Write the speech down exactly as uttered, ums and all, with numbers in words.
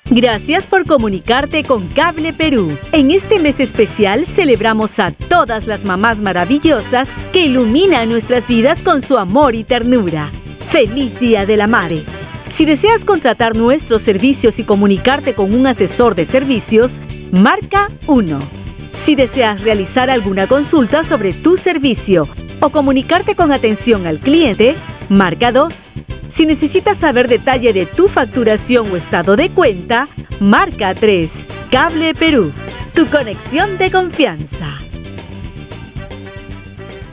Gracias por comunicarte con Cable Perú. En este mes especial celebramos a todas las mamás maravillosas que iluminan nuestras vidas con su amor y ternura. ¡Feliz Día de la Madre! Si deseas contratar nuestros servicios y comunicarte con un asesor de servicios, marca uno. Si deseas realizar alguna consulta sobre tu servicio o comunicarte con atención al cliente, marca dos. Si necesitas saber detalle de tu facturación o estado de cuenta, marca tres. Cable Perú, tu conexión de confianza.